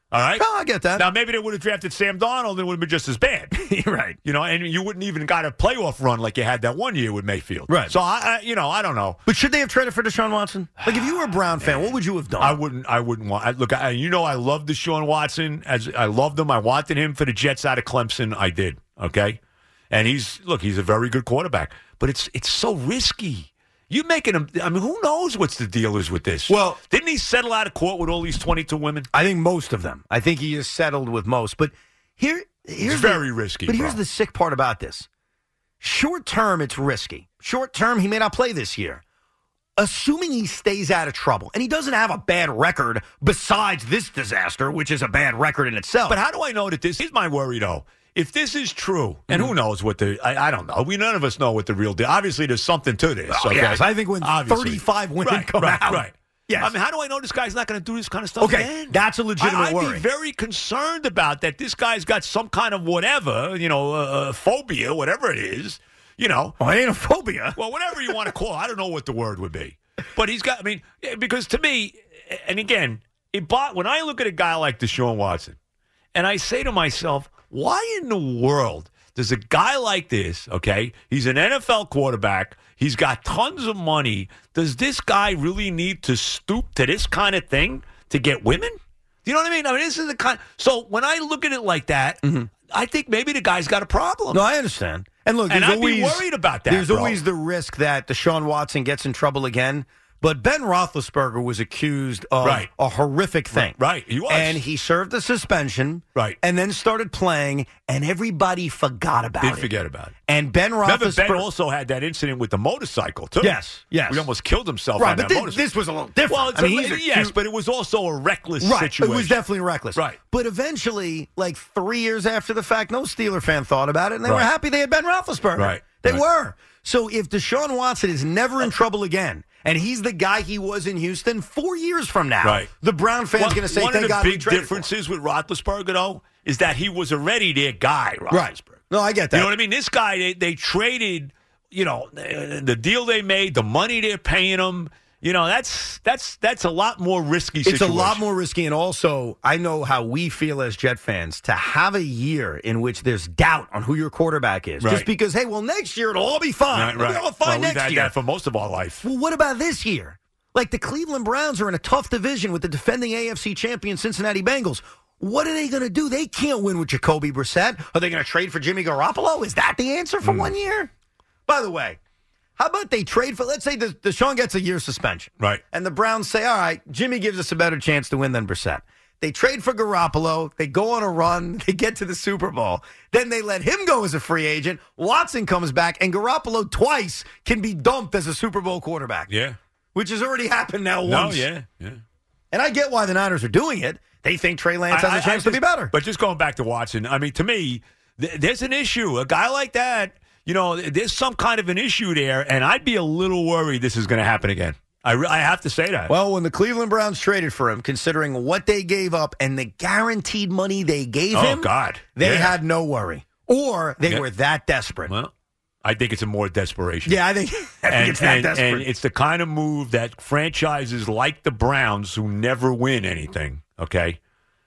All right? No, I get that. Now, maybe they would have drafted Sam Darnold and it would have been just as bad. Right. You know, and you wouldn't even got a playoff run like you had that one year with Mayfield. Right. So, I, I you know, I don't know. But should they have traded for Deshaun Watson? Like, if you were a Brown fan, what would you have done? I wouldn't. I wouldn't want. I, look, I, you know, I love Deshaun Watson. As I loved him, I wanted him for the Jets out of Clemson. I did. Okay, and he's look, he's a very good quarterback. But it's it's so risky. You making him? I mean, who knows what's the deal is with this? Well, didn't he settle out of court with all these twenty-two women? I think most of them. I think he is settled with most. But here, here's it's very the, risky. But here's bro. the sick part about this: short term, it's risky. Short term, he may not play this year. Assuming he stays out of trouble, and he doesn't have a bad record besides this disaster, which is a bad record in itself. But how do I know that this is my worry, though? If this is true, and who knows what the, I, I don't know. We none of us know what the real deal. Obviously, there's something to this. Oh, okay? yes, I think when Obviously. thirty-five women right, come right, out. Right, yes. I mean, how do I know this guy's not going to do this kind of stuff Okay, again? that's a legitimate I, I'd worry. be very concerned about that. This guy's got some kind of whatever, you know, uh, phobia, whatever it is, you know. Oh, it ain't a phobia. Well, whatever you want to call it. I don't know what the word would be. But he's got, I mean, because to me, and again, it bought, when I look at a guy like Deshaun Watson, and I say to myself, why in the world does a guy like this, okay, he's an N F L quarterback, he's got tons of money, does this guy really need to stoop to this kind of thing to get women? Do you know what I mean? I mean, this is the kind, so when I look at it like that, mm-hmm. I think maybe the guy's got a problem. No, I understand. And look, and there's I'd always, be worried about that. There's bro. always the risk that Deshaun Watson gets in trouble again. But Ben Roethlisberger was accused of right. a horrific thing. Right, he was. And he served a suspension. Right. And then started playing, and everybody forgot about Did it. forget about it. And Ben Remember, Roethlisberger Ben also had that incident with the motorcycle, too. Yes, yes. He almost killed himself right, on but that this, motorcycle. this was a little different. Well, it's I mean, a, he's yes, accused- but it was also a reckless right. situation. It was definitely reckless. Right. But eventually, like three years after the fact, no Steeler fan thought about it, and they Right. were happy they had Ben Roethlisberger. Right. They right. were. So if Deshaun Watson is never in trouble again, and he's the guy he was in Houston four years from now, right. the Brown fans One, going to say, one thank of the God we big traded differences with Roethlisberger, though, is that he was already their guy, Roethlisberger. Right. No, I get that. You know what I mean? This guy, they, they traded, you know, the deal they made, the money they're paying him. You know, that's that's that's a lot more risky situation. It's a lot more risky, and also, I know how we feel as Jet fans to have a year in which there's doubt on who your quarterback is. Right. Just because, hey, well, next year it'll all be fine. Right, right. It'll be all fine well, next we've had year. that for most of our life. Well, what about this year? Like, the Cleveland Browns are in a tough division with the defending A F C champion Cincinnati Bengals. What are they going to do? They can't win with Jacoby Brissett. Are they going to trade for Jimmy Garoppolo? Is that the answer for mm. one year? By the way, how about they trade for, let's say the, Deshaun gets a year suspension. Right. And the Browns say, all right, Jimmy gives us a better chance to win than Brissett. They trade for Garoppolo. They go on a run. They get to the Super Bowl. Then they let him go as a free agent. Watson comes back, and Garoppolo twice can be dumped as a Super Bowl quarterback. Yeah. Which has already happened now No, once. yeah, yeah. And I get why the Niners are doing it. They think Trey Lance has I, a chance I, to be better. But just going back to Watson, I mean, to me, th- there's an issue. A guy like that, you know, there's some kind of an issue there, and I'd be a little worried this is going to happen again. I, re- I have to say that. Well, when the Cleveland Browns traded for him, considering what they gave up and the guaranteed money they gave oh, him, God. they yeah. had no worry. Or they yeah. were that desperate. Well, I think it's a more desperation. Yeah, I think, I think and, it's that and, desperate. And it's the kind of move that franchises like the Browns, who never win anything, okay,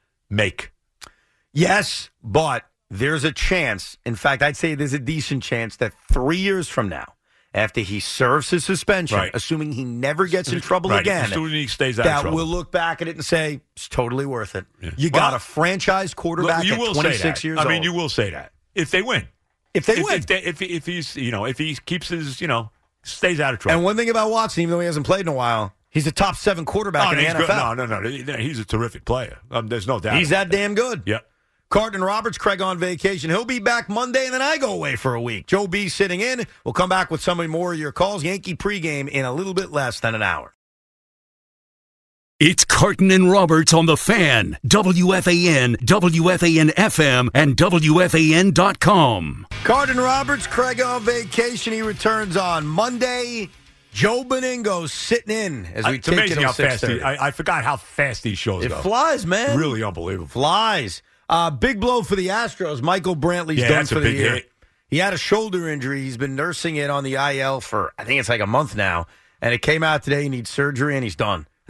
make. Yes, but there's a chance. In fact, I'd say there's a decent chance that three years from now, after he serves his suspension, right. assuming he never gets in trouble right. again, assuming he stays out that of trouble. we'll look back at it and say, it's totally worth it. Yeah. You Well, got a franchise quarterback look, you at will twenty-six say that. years I old. mean, you will say that. If they win. If they if, win. If, they, if, if he's, you know, if he keeps his, you know, stays out of trouble. And one thing about Watson, even though he hasn't played in a while, he's a top seven quarterback oh, in the he's N F L. Good. No, no, no. He's a terrific player. Um, there's no doubt. He's that damn good. Yep. Carton Roberts, Craig on vacation. He'll be back Monday, and then I go away for a week. Joe B sitting in. We'll come back with some more of your calls. Yankee pregame in a little bit less than an hour. It's Carton and Roberts on the Fan, W F A N, W F A N F M, and W F A N dot com. Carton Roberts, Craig on vacation. He returns on Monday. Joe Beningo sitting in as we it's take amazing it how till fast he, I, I forgot how fast these shows It go. flies, man. Really unbelievable. Flies. Uh, big blow for the Astros. Michael Brantley's Yeah, done that's for a the big year. hit. He had a shoulder injury. He's been nursing it on the I L for, I think it's like a month now. And it came out today. He needs surgery, and he's done.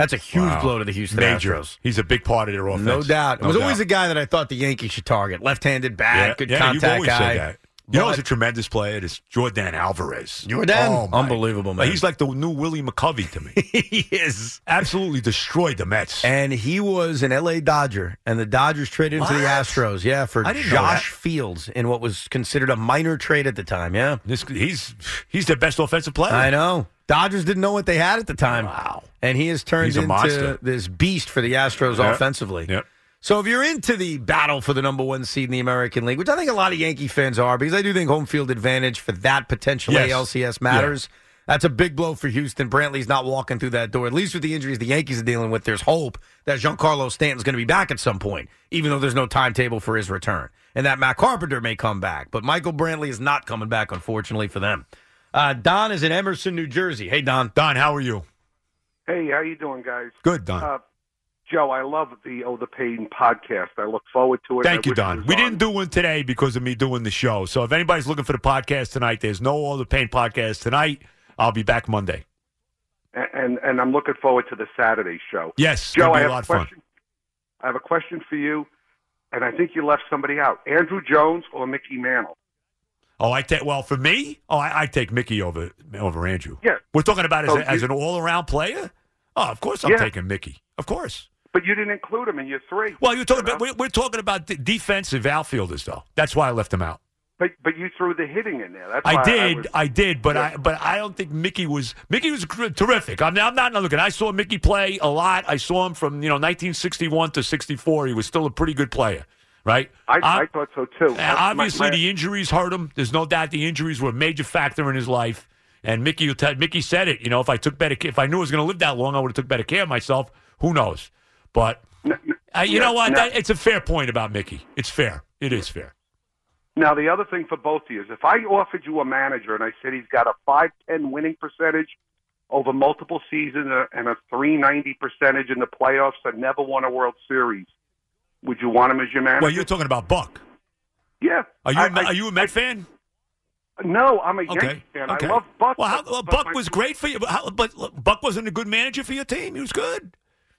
That's a huge Wow. blow to the Houston Major. Astros. He's a big part of their offense. No doubt. It No was doubt. always a guy that I thought the Yankees should target. Left-handed bat, yeah, good yeah, contact you've always guy. said that. You know But- who's a tremendous player? It's Jordan Alvarez. Jordan? Oh, my- Unbelievable, man. He's like the new Willie McCovey to me. He is. Absolutely destroyed the Mets. And he was an L A Dodger, and the Dodgers traded him to the What? Astros, yeah, for I didn't know Josh that. Fields in what was considered a minor trade at the time, yeah. This, he's he's their best offensive player. I know. Dodgers didn't know what they had at the time. Wow. And he has turned He's a into monster. this beast for the Astros Yep. offensively. Yep. So if you're into the battle for the number one seed in the American League, which I think a lot of Yankee fans are, because I do think home field advantage for that potential Yes. A L C S matters. That's a big blow for Houston. Brantley's not walking through that door. At least with the injuries the Yankees are dealing with, there's hope that Giancarlo Stanton's going to be back at some point, even though there's no timetable for his return. And that Matt Carpenter may come back. But Michael Brantley is not coming back, unfortunately, for them. Uh, Don is in Emerson, New Jersey. Hey, Don. Don, how are you? Hey, how you doing, guys? Good, Don. Uh, Joe, I love the Oh the Payton podcast. I look forward to it. Thank I you, wish it Don. was We on. didn't do one today because of me doing the show. So if anybody's looking for the podcast tonight, there's no All the Pain podcast tonight. I'll be back Monday. And, and and I'm looking forward to the Saturday show. Yes, Joe, it'll be I a have lot a of fun. question. I have a question for you, and I think you left somebody out: Andrew Jones or Mickey Mantle. Oh, I take well for me. Oh, I, I take Mickey over over Andrew. Yeah. We're talking about as, So a, as you- an all around player. Oh, of course I'm Yeah. taking Mickey. Of course. But you didn't include him in your three. Well, you're talking You about know? we're, we're talking about d- defensive outfielders though. That's why I left him out. But but you threw the hitting in there. That's why I did, was- I, did, but Yeah. I but I don't think Mickey was Mickey was gr- terrific. I'm, I'm not looking. I saw Mickey play a lot. I saw him from you know nineteen sixty-one to sixty-four. He was still a pretty good player, right? I, Um, I thought so too. And That's my- obviously, my- the injuries hurt him. There's no doubt the injuries were a major factor in his life. And Mickey, will tell, Mickey said it. You know, if I took better, ca- if I knew I was going to live that long, I would have took better care of myself. Who knows? But N- n- uh, you yeah, know what? no. That, it's a fair point about Mickey. It's fair. It is fair. Now, the other thing for both of you is if I offered you a manager and I said he's got a five ten winning percentage over multiple seasons and a three ninety percentage in the playoffs and never won a World Series, would you want him as your manager? Well, you're talking about Buck. yeah. Are you? I- a Met- I- are you a Met fan? No, I'm a Okay. Yankee fan. Okay. I love Buck. Well, how, but- well, but Buck my- was great for you, but, how, but look, Buck wasn't a good manager for your team. He was good.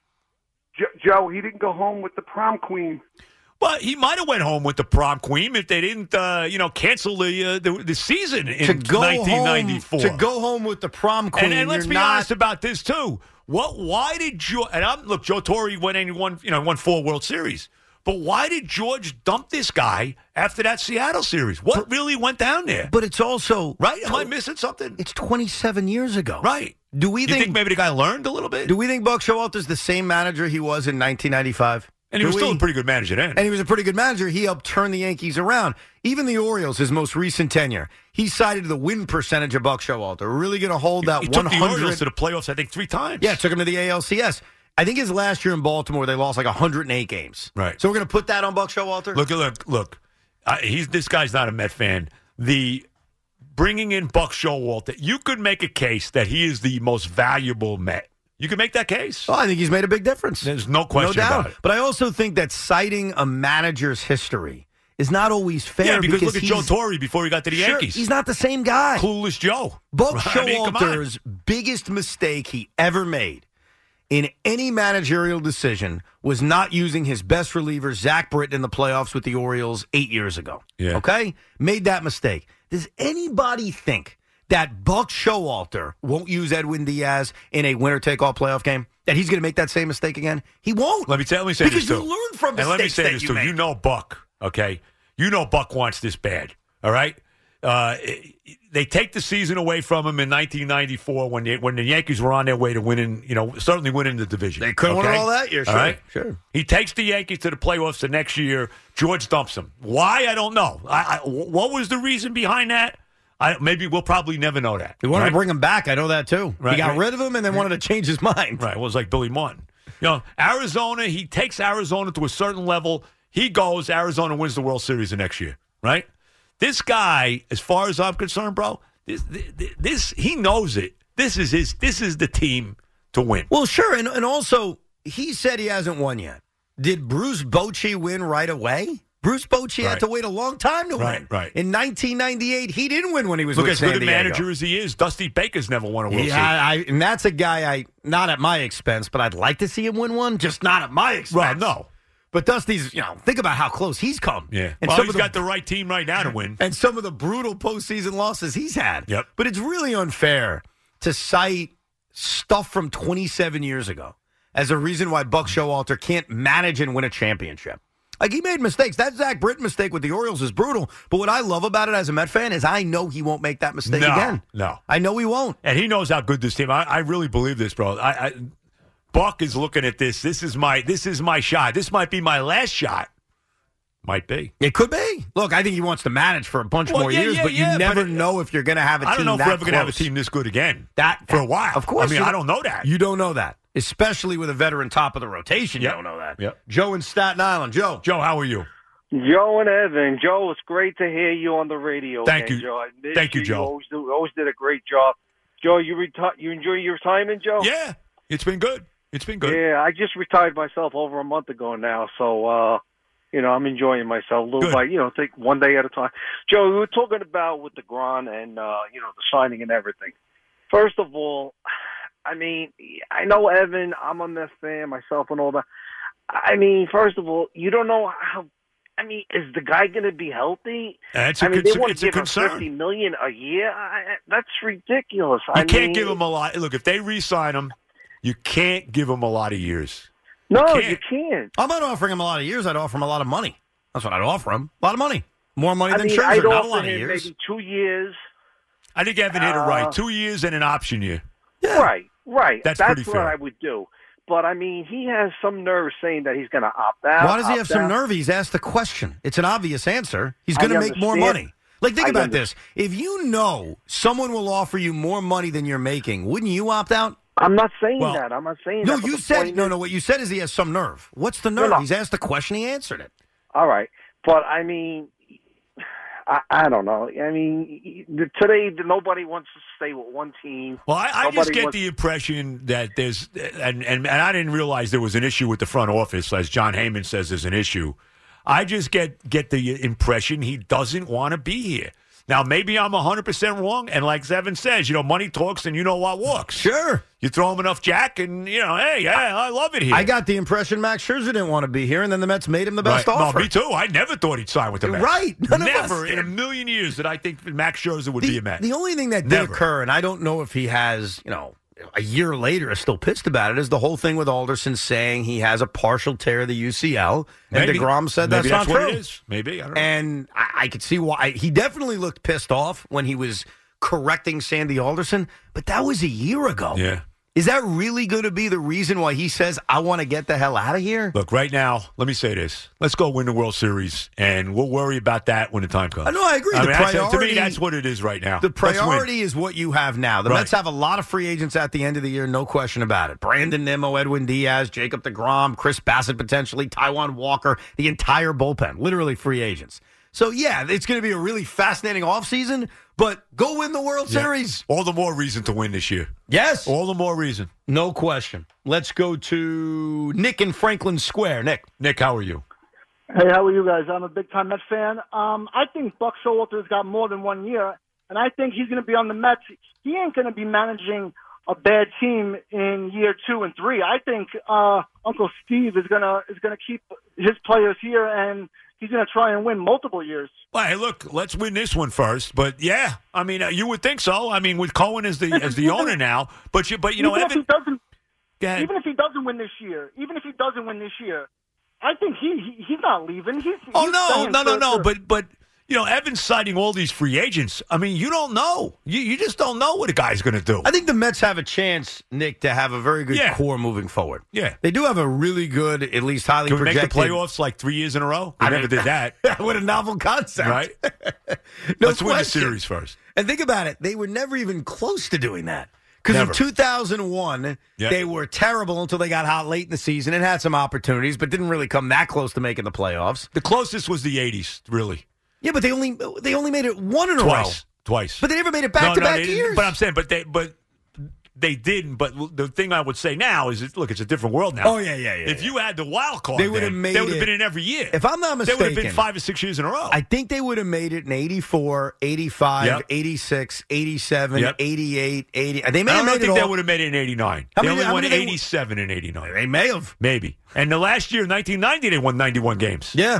Jo- Joe, he didn't go home with the prom queen. Well, he might have went home with the prom queen if they didn't, uh, you know, cancel the, uh, the the season in To go nineteen ninety-four. home, to go home with the prom queen, And, and let's you're be not, honest about this too. What? Why did George? And I'm look, Joe Torre went and won, you know, won four World Series. But why did George dump this guy after that Seattle series? What really went down there? But it's also Right? Am I missing something? It's twenty-seven years ago. Right. Do we You think, think maybe the guy learned a little bit? Do we think Buck Showalter's the same manager he was in nineteen ninety-five? And he Do was still we? a pretty good manager then. And he was a pretty good manager. He helped turn the Yankees around. Even the Orioles, his most recent tenure, he cited the win percentage of Buck Showalter. Really going to hold that he took one the hundred. Orioles to the playoffs, I think, three times. Yeah, took him to the A L C S. I think his last year in Baltimore, they lost like one hundred eight games. Right. So we're going to put that on Buck Showalter? Look, look, look. Uh, he's this guy's not a Met fan. The bringing in Buck Showalter, you could make a case that he is the most valuable Met. You can make that case. Oh, I think he's made a big difference. There's no question no doubt. about it. But I also think that citing a manager's history is not always fair. Yeah, because, look at Joe he's- Torre before he got to the Sure, Yankees. he's not the same guy. Clueless Joe. Buck I mean, come on. Showalter's biggest mistake he ever made in any managerial decision was not using his best reliever, Zach Britton, in the playoffs with the Orioles eight years ago. Yeah. Okay? Made that mistake. Does anybody think that Buck Showalter won't use Edwin Diaz in a winner-take-all playoff game? That he's going to make that same mistake again? He won't. Let me tell. Let me say because this too. you learn from and let me mistakes say that this you too. make. You know Buck, okay? You know Buck wants this bad. All right. Uh, they take the season away from him in nineteen ninety-four when the, when the Yankees were on their way to winning, you know, certainly winning the division. They couldn't win okay? it all that year, All sure. right? Sure. He takes the Yankees to the playoffs the next year. George dumps him. Why? I don't know. I, I, what was the reason behind that? I, maybe we'll probably never know that. He wanted right? to bring him back. I know that, too. Right, he got right. rid of him and then wanted to change his mind. Right. Well, it was like Billy Martin. You know, Arizona, he takes Arizona to a certain level. He goes, Arizona wins the World Series the next year, right? This guy, as far as I'm concerned, bro, this, this, this he knows it. This is his. This is the team to win. Well, sure. And, and also, he said he hasn't won yet. Did Bruce Bochy win right away? Bruce Bochy Right. had to wait a long time to Right, win. right. In nineteen ninety-eight, he didn't win when he was Look, with as San good a Diego. manager as he is, Dusty Baker's never won a World Yeah, Series. I, and that's a guy I, not at my expense, but I'd like to see him win one, just not at my expense. Right, no. But Dusty's, you know, think about how close he's come. Yeah. And well, some he's of the, got the right team right now to win. and some of the brutal postseason losses he's had. Yep. But it's really unfair to cite stuff from twenty-seven years ago as a reason why Buck Showalter can't manage and win a championship. Like, he made mistakes. That Zach Britton mistake with the Orioles is brutal. But what I love about it as a Met fan is I know he won't make that mistake No, again. no. I know he won't. And he knows how good this team. I, I really believe this, bro. I, I, Buck is looking at this. This is my. This is my shot. This might be my last shot. Might be. It could be. Look, I think he wants to manage for a bunch Well, more yeah, years, yeah, but you yeah, never but it- know if you're going to have a team I don't know if that we're ever going to have a close. team this good again. That for a while. Of course. I mean, you I don't know that. You don't know that, especially with a veteran top of the rotation. Yep. You don't know that. Yep. Joe in Staten Island. Joe. Joe, how are you? Joe and Evan. Joe, it's great to hear you on the radio. Thank again, you. Joe. I miss Thank you, Joe. You always, do, always did a great job. Joe, you reti- you enjoy your retirement, Joe? Yeah, it's been good. It's been good. Yeah, I just retired myself over a month ago now, so uh, you know I'm enjoying myself a little Good. by you know take one day at a time. Joe, we were talking about with the Gron and uh, you know the signing and everything. First of all, I mean I know Evan, I'm a Mets fan myself and all that. I mean, first of all, you don't know how. I mean, is the guy going to be healthy? That's a I mean, con- they want it's to a give him concern. fifty million a year. I, that's ridiculous. You I can't mean, give him a lot. Look, if they re-sign him, you can't give him a lot of years. No, you you can't. can't. I'm not offering him a lot of years. I'd offer him a lot of money. That's what I'd offer him. A lot of money. More money I than mean, Scherzer. I'd Not a offer lot of him years. maybe two years. I think Evan hit it Uh, right. Two years and an option year. Yeah. Right, right. That's That's, pretty what fair. I would do. But, I mean, he has some nerve saying that he's going to opt out. Why does he opt have some out. nerve? He's asked the question. It's an obvious answer. He's I going to make more understand. money. Like, think I about under- this. If you know someone will offer you more money than you're making, wouldn't you opt out? I'm not saying Well, that. I'm not saying No, that. but you the said point no, is- no. What you said is he has some nerve. What's the nerve? no. He's asked the question. He answered it. All right. But, I mean, I, I don't know. I mean, today nobody wants to stay with one team. Well, I, I just Nobody get wants- the impression that there's, and, and, and I didn't realize there was an issue with the front office, as John Heyman says there's an issue. I just get, get the impression he doesn't want to be here. Now, maybe I'm one hundred percent wrong, and like Evan says, you know, money talks and you know what walks. Sure. You throw him enough jack, and, you know, hey, yeah, I love it here. I got the impression Max Scherzer didn't want to be here, and then the Mets made him the best right. offer. No, me too. I never thought he'd sign with the Mets. Right. None of us Never in did. a million years did I think Max Scherzer would be The, a Met. the only thing that did Never. occur, and I don't know if he has, you know, a year later is still pissed about it, is the whole thing with Alderson saying he has a partial tear of the U C L, and Maybe. DeGrom said Maybe that's, that's not what true. it is. Maybe. I don't know. And I, I could see why. He definitely looked pissed off when he was correcting Sandy Alderson, but that was a year ago. Yeah. Is that really going to be the reason why he says, I want to get the hell out of here? Look, right now, let me say this. Let's go win the World Series, and we'll worry about that when the time comes. I know, I agree. I The mean, that's- to priority- me, that's what it is right now. The Let's win. priority is what you have now. The Right. Mets have a lot of free agents at the end of the year, no question about it. Brandon Nimmo, Edwin Diaz, Jacob deGrom, Chris Bassett potentially, Taijuan Walker, the entire bullpen, literally free agents. So, yeah, it's going to be a really fascinating offseason, but go win the World Yeah. Series. All the more reason to win this year. Yes. All the more reason. No question. Let's go to Nick in Franklin Square. Nick. Nick, how are you? Hey, how are you guys? I'm a big time Mets fan. Um, I think Buck Showalter's got more than one year, and I think he's going to be on the Mets. He ain't going to be managing a bad team in year two and three. I think uh, Uncle Steve is gonna is gonna keep his players here, and he's gonna try and win multiple years. Well, hey, look, let's win this one first. But yeah, I mean, uh, you would think so. I mean, with Cohen as the as the owner now, but you, but you know, even if Evan, he doesn't, go ahead. even if he doesn't win this year, even if he doesn't win this year, I think he, he he's not leaving. He's, Oh he's no, staying no, no, for- no! for- But but you know, Evan's citing all these free agents. I mean, you don't know. You you just don't know what a guy's going to do. I think the Mets have a chance, Nick, to have a very good Yeah. core moving forward. Yeah. They do have a really good, at least highly Can we make projected. the playoffs like three years in a row? We I never mean- did that, What a novel concept. right? No Let's win the question. series first. And think about it. They were never even close to doing that. Because in Never. two thousand one, Yeah. they were terrible until they got hot late in the season and had some opportunities, but didn't really come that close to making the playoffs. The closest was the eighties, really. Yeah, but they only they only made it one in a row. Twice, twice. But they never made it back no, to no, back they didn't. years. But I'm saying, but they, but they didn't. But the thing I would say now is, that, look, it's a different world now. Oh, yeah, yeah, yeah. If yeah. you had the wild card, they would have then, made they would have it- been in every year. If I'm not mistaken, they would have been five or six years in a row. I think they would have made it in eighty-four, eighty-five, Yep. eighty-six, eighty-seven, Yep. eighty-eight, eighty. They may I have don't made think it they all. would have made it in eighty-nine. How they many- only how won many they- eighty-seven in eighty-nine. They may have. Maybe. And the last year, nineteen ninety, they won ninety-one games. Yeah.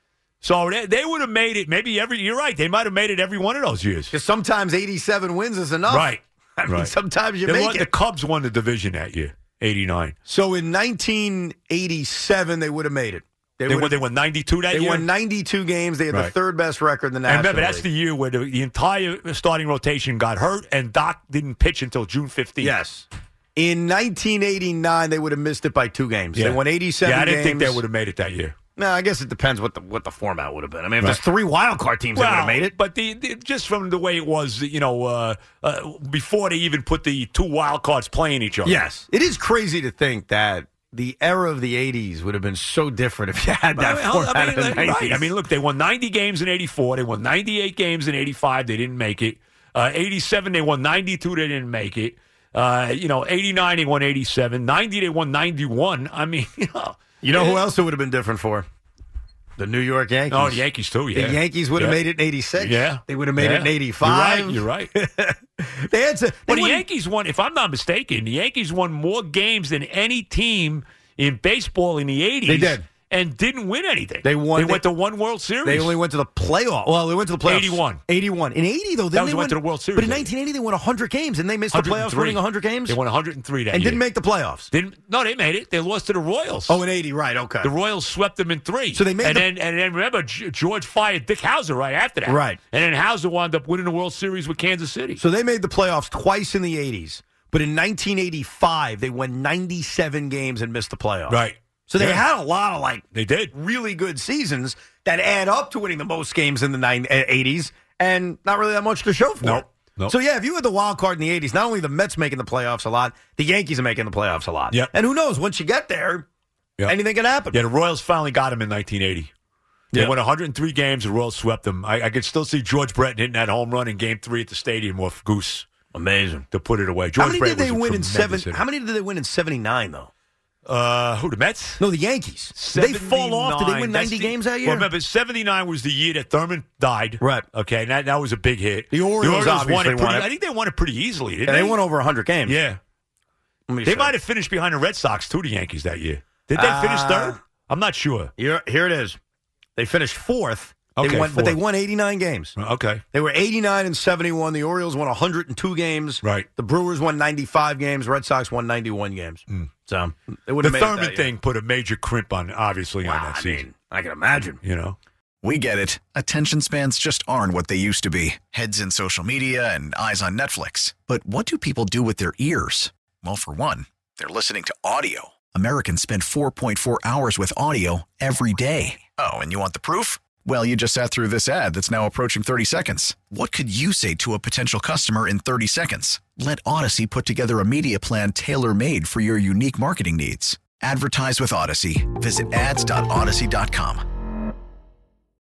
So they, they would have made it maybe every, you're right, they might have made it every one of those years. Because sometimes eighty-seven wins is enough. Right. I mean, right. sometimes you They make won- it. The Cubs won the division that year, eighty-nine. So in nineteen eighty-seven, they would have made it. They, would won, have- they won ninety-two that They year? won ninety-two games. They had the Right. third best record in the And National remember, that's League. the year where the, the entire starting rotation got hurt, and Doc didn't pitch until June fifteenth. Yes. In nineteen eighty-nine, they would have missed it by two games. Yeah. They won eighty-seven Yeah, I didn't games. think they would have made it that year. No, I guess it depends what the what the format would have been. I mean, if Right. there's three wild card teams, they would have made it. But the, the just from the way it was, you know, uh, uh, before they even put the two wild cards playing each other. Yes. It is crazy to think that the era of the eighties would have been so different if you had that I mean, format I mean, in the like, nineties. right. I mean, look, they won ninety games in eighty-four. They won ninety-eight games in eighty-five. They didn't make it. Uh, eighty-seven, they won ninety-two. They didn't make it. Uh, you know, eighty-nine, they won eighty-seven. ninety, they won ninety-one. I mean, you know. You know who else it would have been different for? The New York Yankees. Oh, the Yankees, too, yeah. The Yankees would have Yeah. made it in eighty-six. Yeah. They would have made Yeah. it in eighty-five. You're right. You're right. They had to. They Well, the wouldn't- Yankees won, if I'm not mistaken, the Yankees won more games than any team in baseball in the eighties. They did. And didn't win anything. They won- They they- went to one World Series. They only went to the playoff. Well, they went to the playoffs. eighty-one. eighty-one. In eighty, though, then That was they went went to the World Series, But in I nineteen eighty, they won one hundred games, and they missed the playoffs one hundred three. winning one hundred games? They won one hundred three that and year. didn't make the playoffs. Didn't, no, they made it. They lost to the Royals. Oh, in eighty, right, okay. The Royals swept them in three. So they made and the- then and then remember G- George fired Dick Hauser right after that. Right. And then Hauser wound up winning the World Series with Kansas City. So they made the playoffs twice in the eighties. But in nineteen eighty-five, they won ninety-seven games and missed the playoffs. Right. So they Yeah. had a lot of, like, They did. really good seasons that add up to winning the most games in the nine, uh, eighties and not really that much to show for Nope. it. Nope. So, yeah, if you had the wild card in the eighties, not only the Mets making the playoffs a lot, the Yankees are making the playoffs a lot. Yep. And who knows, once you get there, Yep. anything can happen. Yeah, the Royals finally got him in nineteen eighty. They Yeah. won one hundred three games. The Royals swept them. I, I could still see George Brett hitting that home run in Game Three at the stadium off Goose Amazing. to put it away. George How many Brett did they was a win in tremendous seven? hitter. How many did they win in seventy-nine, though? Uh, who, the Mets? No, the Yankees. Did they fall off? Did they win seventy-nine. That's ninety the- games that year? Well, remember, seventy-nine was the year that Thurman died. Right. Okay, and that, that was a big hit. The Orioles won obviously it pretty, won it. I think they won it pretty easily, didn't Yeah, they? they won over one hundred games. Yeah. Let me They see. might have finished behind the Red Sox, too, the Yankees, that year. Did they finish Uh, third? I'm not sure. Here, here it is. They finished fourth. They Okay, won, but they fourth. won eighty-nine games. Okay. They were eighty-nine and seventy-one. The Orioles won one hundred two games. Right. The Brewers won ninety-five games. Red Sox won ninety-one games. So they would The have made it Thurman that year. thing put a major crimp on, obviously, on Wow, that I season. mean, I can imagine. You know? We get it. Attention spans just aren't what they used to be. Heads in social media and eyes on Netflix. But what do people do with their ears? Well, for one, they're listening to audio. Americans spend four point four hours with audio every day. Oh, and you want the proof? Well, you just sat through this ad that's now approaching thirty seconds. What could you say to a potential customer in thirty seconds? Let Odyssey put together a media plan tailor-made for your unique marketing needs. Advertise with Odyssey. Visit ads dot odyssey dot com.